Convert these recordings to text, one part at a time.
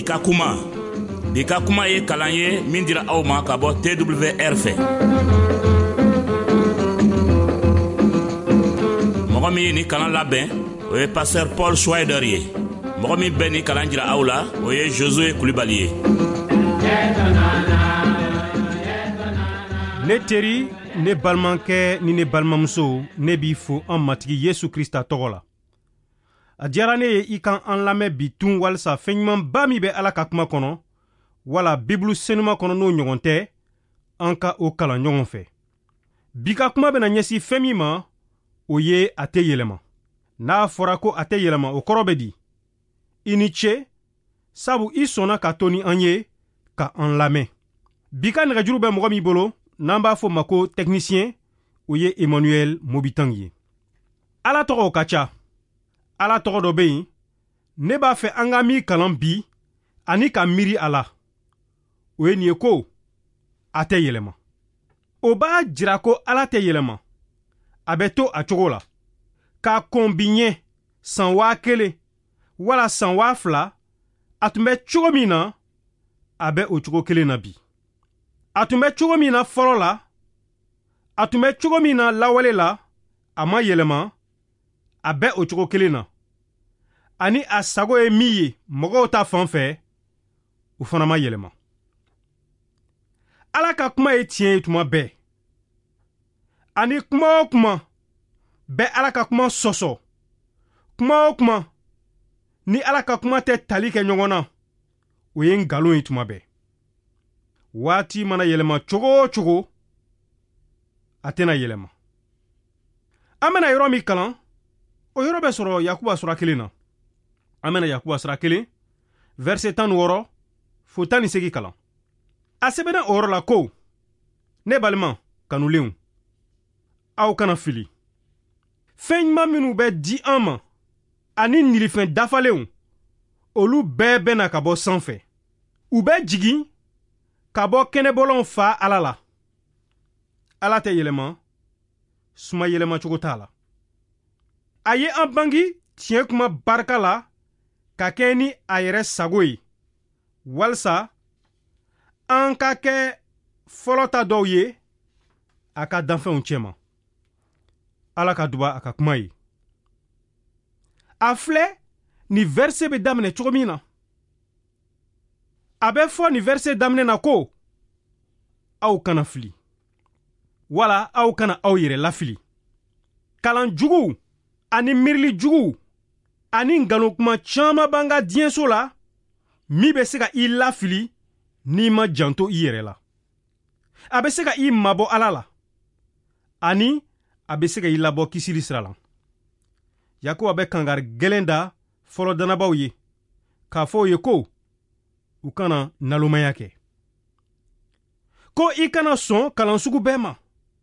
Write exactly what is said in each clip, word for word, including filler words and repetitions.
Bika Kuma. Bika Kuma ye kalan ye min dira aw ma ka bɔ T W R fɛ. Mɔgɔ min ye ni kalan labɛn o ye pasteur Paul Schweider ye. Mɔgɔ min bɛ ni kalan jira aw la o ye Josué Kulibali ye. Ne teri, ne balimakɛ ni ne balimamuso, ne b'i fo an matigi Yesu Krista tɔgɔ la. A diyara ne ye i kan an lamɛn bi tun walisa fɛn ɲumanba min bɛ Ala ka kuma kɔnɔ, wala Bibulu senuma kɔnɔ n'o ɲɔgɔn tɛ, an ka o kalan ɲɔgɔn fɛ. Bi ka kuma bɛna ɲɛsin fɛn min ma, o ye a tɛ yɛlɛma. N'a fɔra ko a tɛ yɛlɛma, o kɔrɔ bɛ di. I ni ce, sabu i sɔnna ka to ni an ye, ka an lamɛn. Bi ka nɛgɛjuru bɛ mɔgɔ min bolo, n'an b'a fɔ ma ko technicien, o ye Emmanuel Mobitang ye. Ala tɔgɔ ka ca. Ala tɔgɔ dɔ bɛ yen, ne b'a fɛ an ka min kalan bi, ani ka miiri a la. O ye nin ye ko, a tɛ yɛlɛma. O b'a jira ko Ala tɛ yɛlɛma. A bɛ to a cogo la. K'a kɔn bi ɲɛ san waa kelen, wala san waa fila, a tun bɛ cogo min na, a bɛ o cogo kelen na bi. A tun bɛ cogo min na fɔlɔ la, a tun bɛ cogo min na lawale la, a ma yɛlɛma, a bɛ o cogo kelen na. Ani a sago ye min ye mɔgɔw ta fan fɛ, o fana ma yɛlɛma. Ala ka kuma ye tiɲɛ ye tuma bɛɛ. Ani kuma o kuma, bɛ Ala ka kuma sɔsɔ. Kuma o kuma, ni Ala ka kuma tɛ tali kɛ ɲɔgɔn na, o ye ngalon ye tuma bɛɛ. Waati mana yɛlɛma cogo o cogo, a tɛna yɛlɛma. An bɛna yɔrɔ min kalan, o yɔrɔ bɛ sɔrɔ Yakuba sura kelen na. An bɛna Yakuba sura kelen, verset tan ni wɔɔrɔ fo tan ni seegin kalan. A sɛbɛnna o yɔrɔ la ko, ne balima kanulenw, aw kana fili. Fɛn ɲuman minnu bɛ di an ma, ani nilifɛn dafalenw, olu bɛɛ bɛna ka bɔ sanfɛ. U bɛ jigin ka bɔ kɛnɛbɔlɔn fa Ala la. Ala tɛ yɛlɛma, suma yɛlɛma cogo t'a la. A ye an bangi tiɲɛ kuma barika la ka kɛ ni a yɛrɛ sago ye, walisa an ka kɛ fɔlɔ ta dɔw ye a ka danfɛnw cɛma. Ala ka duba a ka kuma ye. A filɛ ni verset bɛ daminɛ cogo min na. A bɛ fɔ ni verset daminɛ na ko, aw kana fili, wala aw kana aw yɛrɛ lafili. Kalan jugu ani miirili jugu ani ngalon kuma caman b'an ka diɲɛso la, min bɛ se ka i lafili n'i ma janto i yɛrɛ la. A bɛ se ka i mabɔ Ala la, ani a bɛ se ka i labɔ kisili sira la. Yakuba bɛ kangari gɛlɛn da fɔlɔ danabaw ye, k'a fɔ o ye ko, u kana nalomaya kɛ. Ko i kana sɔn kalan sugu bɛɛ ma.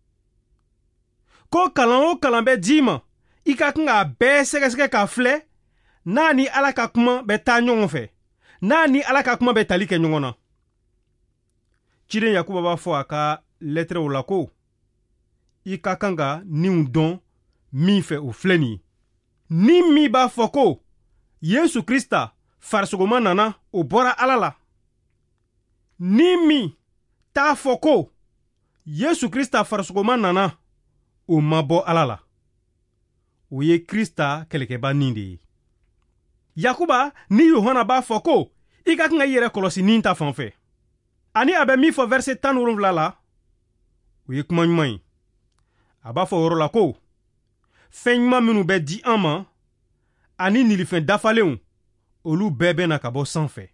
Ko kalan o kalan bɛ d'i ma, i ka kan k'a bɛɛ sɛgɛsɛgɛ k'a filɛ, n'a ni Ala ka kuma bɛ taa ɲɔgɔn fɛ, n'a ni Ala ka kuma bɛ tali kɛ ɲɔgɔn na. Ciden Yakuba b'a fɔ a ka lɛtɛrɛw la ko, i ka kan ka ninw dɔn min fɛ o filɛ nin ye. Ni min b'a fɔ ko, Yesu Krista farisogoma nana, o bɔra Ala la. Ni min t'a fɔ ko, Yesu Krista farisogoma nana, o ma bɔ Ala la. O ye Krista kɛlɛkɛba nin de ye. Yakuba ni Yohana b'a fɔ ko, i ka kan ka i yɛrɛ kɔlɔsi nin ta fan fɛ. Ani a bɛ min fɔ verset tan ni wolonwula la, o ye kuma ɲuman ye. A b'a fɔ o yɔrɔ la ko, fɛn ɲuman minnu bɛ di an ma, ani nilifɛn dafalenw, olu bɛɛ bɛna ka bɔ sanfɛ.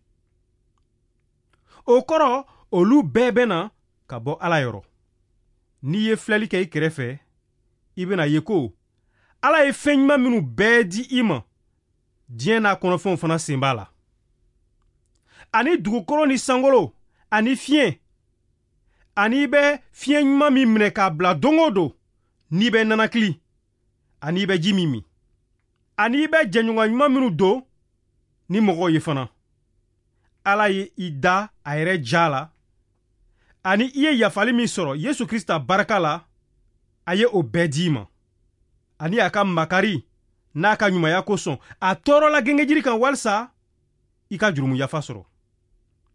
O kɔrɔ, olu bɛɛ bɛna ka bɔ Ala yɔrɔ. N'i ye filɛli kɛ i kɛrɛfɛ, i bɛna ye ko, Ala ye fɛn ɲuman minnu bɛɛ di i ma, diɲɛ n'a kɔnɔfɛnw fana sen b'a la. Ani dugukolo ni sankolo, ani fiɲɛ, ani i bɛ fiɲɛ ɲuman min minɛ k'a bila don o don, n'i bɛ nanakili, ani i bɛ ji min min, ani i bɛ jɛɲɔgɔn ɲuman minnu don ni mɔgɔw ye fana. Ala ye i da a yɛrɛ ja la, ani i ye yafali min sɔrɔ Yesu Krista barika la, a ye o bɛɛ d'i ma. Ani a ka makari n'a ka ɲumanya kosɔn, a tɔɔrɔ la gɛngɛjiri kan walisa i ka jurumu yafa sɔrɔ.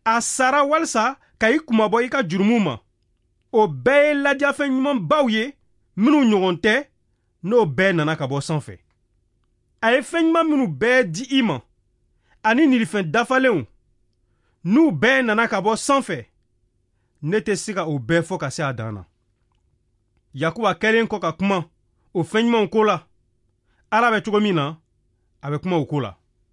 a sara walisa ka i kumabɔ i ka jurumu ma. O bɛɛ ye ladiafɛn ɲuman baw ye minnu ɲɔgɔn tɛ n'o bɛɛ nana ka bɔ sanfɛ. A ye fɛn ɲuman minnu bɛɛ di i ma ani nilifɛn dafalenw n'u bɛɛ nana ka bɔ sanfɛ. Ne tɛ se ka o bɛɛ fɔ ka se a dan na. Yakuba kɛlen kɔ ka kuma o fɛn ɲumanw ko la, Ala bɛ cogo min na a bɛ kuma o ko la.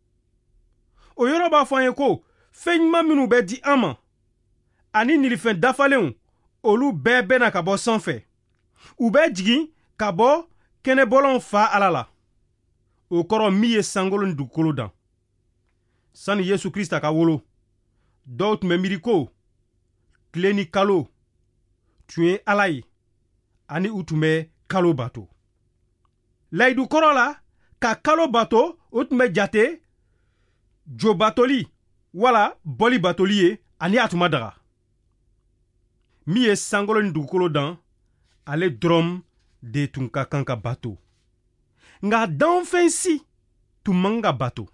O yɔrɔ b'a fɔ an ye ko fɛn ɲuman minnu bɛ di an ma ani nilifɛn dafalenw olu bɛɛ bɛna ka bɔ sanfɛ. U bɛ jigin ka bɔ kɛnɛbɔlanw fa Ala la. O kɔrɔ min ye sankolo ni dugukolo dan. Sani Yesu Krista ka wolo, dɔw tun bɛ miiri ko tile ni kalo tun ye Ala ye ani u tun bɛ kalo bato. Layidu kɔrɔ la ka kalo bato o tun bɛ jate jo batoli wala bɔli batoli ye ani a tun ma daga. Min ye sankolo ni dugukolo dan, ale dɔrɔn de tun ka kan ka bato. Nka danfɛn si tun man ka bato.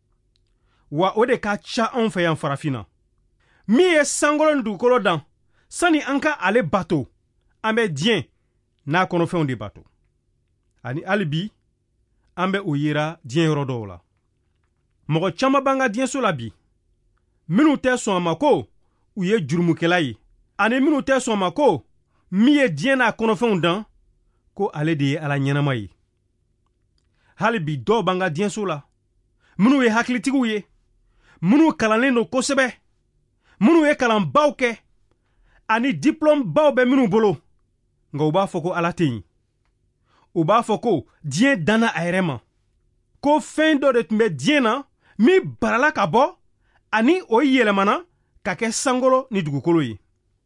Wa o de ka ca anw fɛ yan farafina. Min ye sankolo ni dugukolo dan, sani an ka ale bato, an bɛ diɲɛ n'a kɔnɔfɛnw de bato. Ani hali bi an bɛ o yera diɲɛ yɔrɔ dɔw la. Mɔgɔ caman b'an ka diɲɛso la bi minnu tɛ sɔn a ma ko u ye jurumukɛla ye, ani minnu tɛ sɔn a ma ko min ye diɲɛ n'a kɔnɔfɛnw dan ko ale de ye Ala ɲɛnama ye. Hali bi dɔw b'an ka diɲɛso la minnu ye hakilitigiw ye, minnu kalannen don kosɛbɛ, minnu ye kalanbaw kɛ ani diplôme baw bɛ minnu bolo, nka u b'a fɔ ko Ala tɛ yen. U b'a fɔ ko diɲɛ danna a yɛrɛ ma, ko fɛn dɔ de tun bɛ diɲɛ na min barala ka bɔ ani o yɛlɛmana ka kɛ sankolo ni dugukolo ye.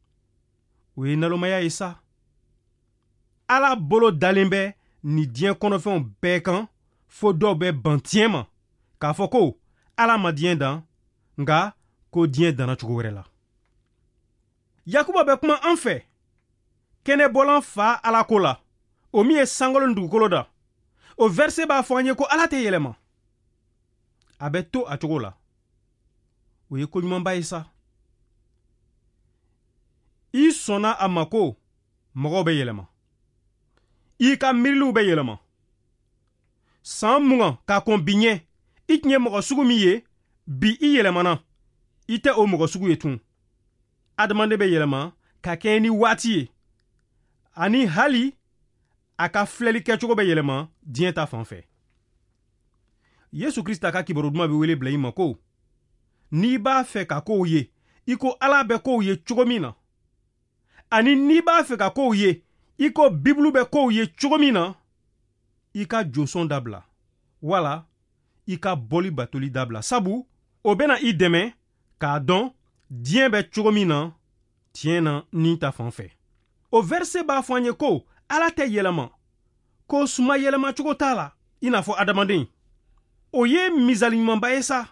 O ye nalomaya ye sa. Ala bolo dalen bɛ ni diɲɛ kɔnɔfɛnw bɛɛ kan fo dɔw bɛ ban tiɲɛ ma k'a fɔ ko Ala ma diɲɛ dan, nka ko diɲɛ danna cogo wɛrɛ la. Yakuba bɛ kuma an fɛ kɛnɛbɔlan fa Ala ko la, o min ye sankolo ni dugukolo da. O verset b'a fɔ an ye ko Ala tɛ yɛlɛma. A bɛ to a cogo la. O ye ko ɲumanba ye sa. I sɔnna a ma ko mɔgɔw bɛ yɛlɛma. I ka miiriliw bɛ yɛlɛma. San mugan k'a kɔn bi ɲɛ, i tun ye mɔgɔ sugu min ye, bi i yɛlɛmana. I tɛ o mɔgɔ sugu ye tun. Adamaden bɛ yɛlɛma ka kɛ ni waati ye, ani hali a ka filɛli kɛcogo bɛ yɛlɛma diɲɛ ta fan fɛ. Yesu Krista ka kibaru duman bɛ wele bila i ma ko n'i b'a fɛ ka kow ye i ko Ala bɛ kow ye cogo min na, ani n'i b'a fɛ ka kow ye i ko Bibulu bɛ kow ye cogo min na, i ka josɔn dabila wala i ka bɔli batoli dabila. Sabu o bɛna i dɛmɛ k'a dɔn diɲɛ bɛ cogo min na tiɲɛ na ni ta fan fɛ. O verset b'a fɔ an ye ko Ala tɛ yɛlɛma, ko suma yɛlɛma cogo t'a la i n'a fɔ adamaden. O ye misali ɲumanba ye sa.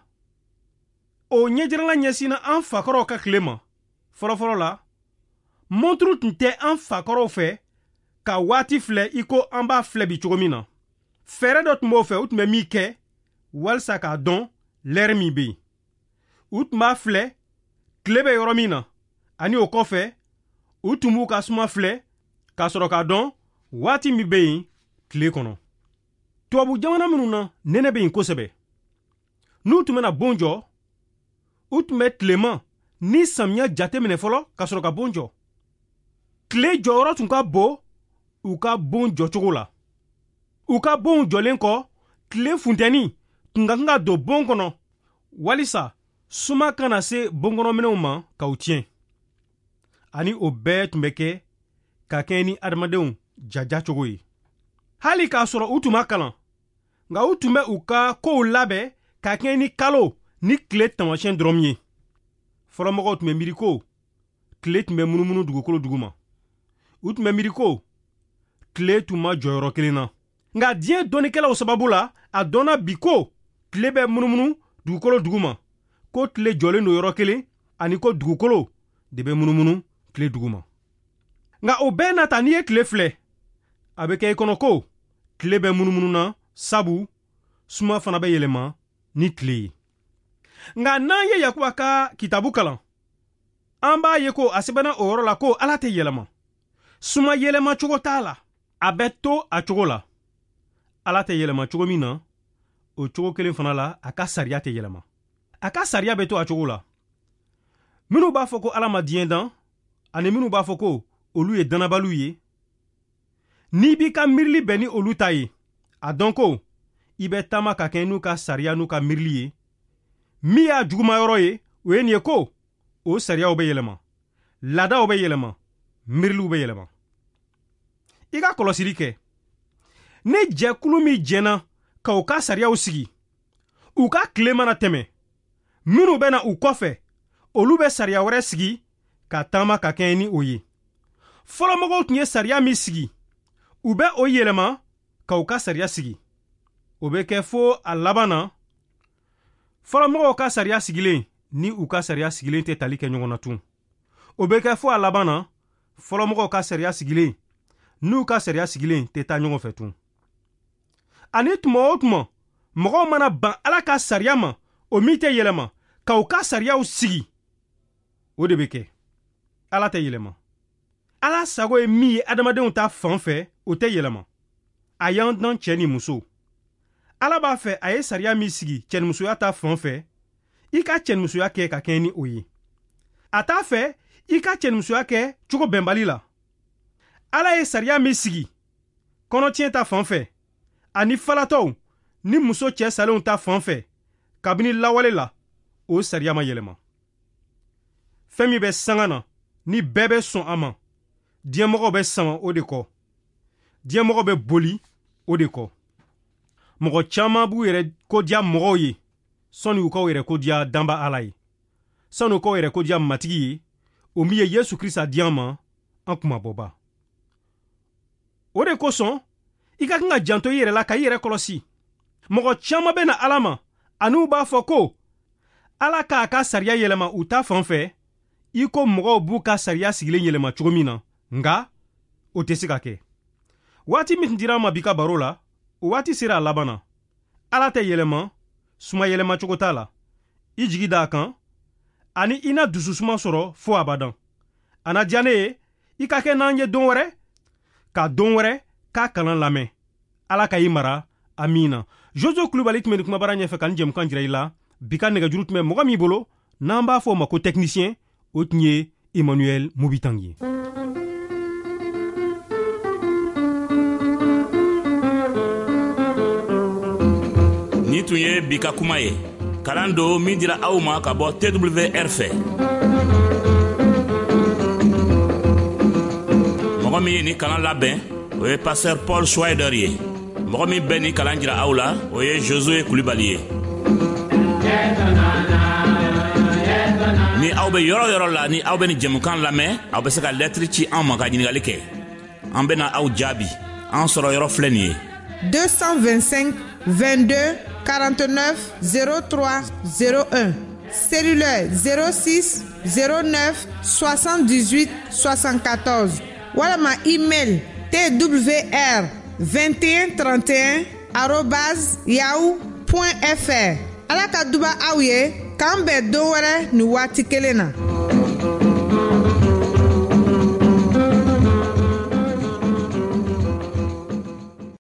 O ɲɛjirala ɲɛsinna an fakɔrɔw ka tile ma. Fɔlɔfɔlɔ la, monturu tun tɛ an fakɔrɔw fɛ ka waati filɛ i ko an b'a filɛ bi cogo min na. Fɛɛrɛ dɔ tun b'o fɛ, u tun bɛ min kɛ walisa k'a dɔn lɛri min bɛ yen. U tun b'a filɛ tile bɛ yɔrɔ min na, ani o kɔfɛ u tun b'u ka suma filɛ k'a sɔrɔ k'a dɔn waati min bɛ yen tile kɔnɔ. Tubabu jamana minnu na nɛnɛ bɛ yen kosɛbɛ. N'u tun bɛna bon jɔ, u tun bɛ tilema ni samiya jate minɛ fɔlɔ ka sɔrɔ ka bon jɔ. Tile jɔyɔrɔ tun ka bon u ka bon jɔcogo la. U ka bon jɔlen kɔ, tile funtɛni tun ka kan ka don bon kɔnɔ walisa suma kana se bon kɔnɔminɛnw ma k'u tiɲɛ. Ani o bɛɛ tun bɛ kɛ ka kɛ ni adamadenw jaja cogo ye. Hali k'a sɔrɔ u tun ma kalan, nka u tun bɛ u ka kow labɛn ka kɛ ni kalo ni tile taamasiyɛn dɔrɔn ye. Fɔlɔmɔgɔw tun bɛ miiri ko tile tun bɛ munumunu dugukolo duguma. U tun bɛ miiri ko tile tun ma jɔyɔrɔ kelen na. Nka diɲɛ dɔnnikɛlaw sababu la, a dɔnna bi ko tile bɛ munumunu dugukolo duguma, ko tile jɔlen don yɔrɔ kelen, ani ko dugukolo de bɛ munumunu tile duguma. Nka o bɛɛ nata n'i ye tile filɛ, a bɛ kɛ i kɔnɔ ko tile bɛ munumunu na, sabu suma fana bɛ yɛlɛma ni tile ye. Nka n'an ye Yakuba ka kitabu kalan, an b'a ye ko a sɛbɛnna o yɔrɔ la ko Ala tɛ yɛlɛma. Suma yɛlɛma cogo t'a la. A bɛ to a cogo la. Ala tɛ yɛlɛma cogo min na, o cogo kelen fana la a ka sariya tɛ yɛlɛma. A ka sariya bɛ to a cogo la. Minnu b'a fɔ ko Ala ma diɲɛ dan, ani minnu b'a fɔ ko olu ye dannabaliw ye, n'i b'i ka miirili bɛn ni olu ta ye, a dɔn ko i bɛ taama ka kɛ n'u ka sariya n'u ka miirili ye. Min y'a juguma yɔrɔ ye, o ye nin ye ko o sariyaw bɛ yɛlɛma, laadaw bɛ yɛlɛma, miiriliw bɛ yɛlɛma. I ka kɔlɔsili kɛ. Ni jɛkulu min jɛna ka u ka sariyaw sigi, u ka tile mana tɛmɛ, minnu bɛ na u kɔfɛ, olu bɛ sariya wɛrɛ sigi ka taama ka kɛ ni o ye. Fɔlɔmɔgɔw tun ye sariya min sigi, u bɛ o yɛlɛma ka u ka sariya sigi. O bɛ kɛ fo a laban na, fɔlɔmɔgɔw ka sariya sigilen ni u ka sariya sigilen tɛ tali kɛ ɲɔgɔn na tun. O bɛ kɛ fo a laban na, fɔlɔmɔgɔw ka sariya sigilen n'u ka sariya sigilen tɛ taa ɲɔgɔn fɛ tun. Ani tuma o tuma, mɔgɔw mana ban Ala ka sariya ma, o min tɛ yɛlɛma, ka u ka sariyaw sigi, o de bɛ kɛ. Ala tɛ yɛlɛma. Ala sago ye min ye adamadenw ta fan fɛ, o tɛ yɛlɛma. A y'an dan cɛ ni muso. Ala b'a fɛ a ye sariya min sigi cɛnimusoya ta fan fɛ, i ka cɛnimusoya kɛ ka kɛ ni o ye. A t'a fɛ i ka cɛnimusoya kɛ cogo bɛnbali la. Ala ye sariya min sigi kɔnɔtiɲɛ ta fan fɛ, ani falatɔw ni muso cɛ salenw ta fan fɛ, kabini lawale la, o sariya ma yɛlɛma. Fɛn min bɛ sanga na, ni bɛɛ bɛ sɔn a ma, diɲɛmɔgɔw bɛ sama o de kɔ. Diɲɛmɔgɔw bɛ boli o de kɔ. Mɔgɔ caman b'u yɛrɛ kodiya mɔgɔw ye, sɔnni u k'u yɛrɛ kodiya danba Ala ye. Sɔnni u k'u yɛrɛ kodiya matigi ye, o min ye Yesu Kirista di an ma, an kumabɔba. O de kosɔn, i ka kan ka janto i yɛrɛ la, ka i yɛrɛ kɔlɔsi. Mɔgɔ caman bɛ na Ala ma, ani u b'a fɔ ko Ala k'a ka sariya yɛlɛma u ta fan fɛ, i ko mɔgɔw b'u ka sariya sigilen yɛlɛma cogo min na, nka o tɛ se ka kɛ. Waati min dira an ma bi ka baro la, o waati sera a laban na. Ala tɛ yɛlɛma, suma yɛlɛma cogo t'a la. I jigi d'a kan, ani i na dususuma sɔrɔ fo abadan. A na diya ne ye, i ka kɛ n'an ye don wɛrɛ, ka don wɛrɛ k'a kalan lamɛn. Ala ka i mara, amina. Jojo Kulibali tun bɛ nin kumabara ɲɛfɛ ka nin jɛmukan jira i la. Bi ka nɛgɛjuru tun bɛ mɔgɔ min bolo, n'an b'a fɔ o ma ko technicien, o tun ye Emmanuel Mubitang ye. Ni tun ye bi ka kuma ye, kalan do min dira aw ma ka bɔ T W R fɛ. Mɔgɔ min ye ni kalan labɛn, o ye pasteur Paul Schweider ye. Mɔgɔ min bɛ ni kalan jira aw la, o ye Josué Kulibali ye. Ni aw bɛ yɔrɔ yɔrɔ la, ni aw bɛ ni jɛmukan lamɛn, aw bɛ se ka lettre ci an ma ka ɲininkali kɛ. An bɛna aw jaabi. An sɔrɔ yɔrɔ filɛ nin ye. deux cent vingt-cinq vingt-deux quarante-neuf zéro trois zéro un. Cellulaire zéro six zéro neuf soixante-dix-huit soixante-quatorze. Walama email T W R vingt et un trente et un arobase yahoo point F R. Ala ka duba aw ye, k'an bɛn don wɛrɛ ni waati kelen na.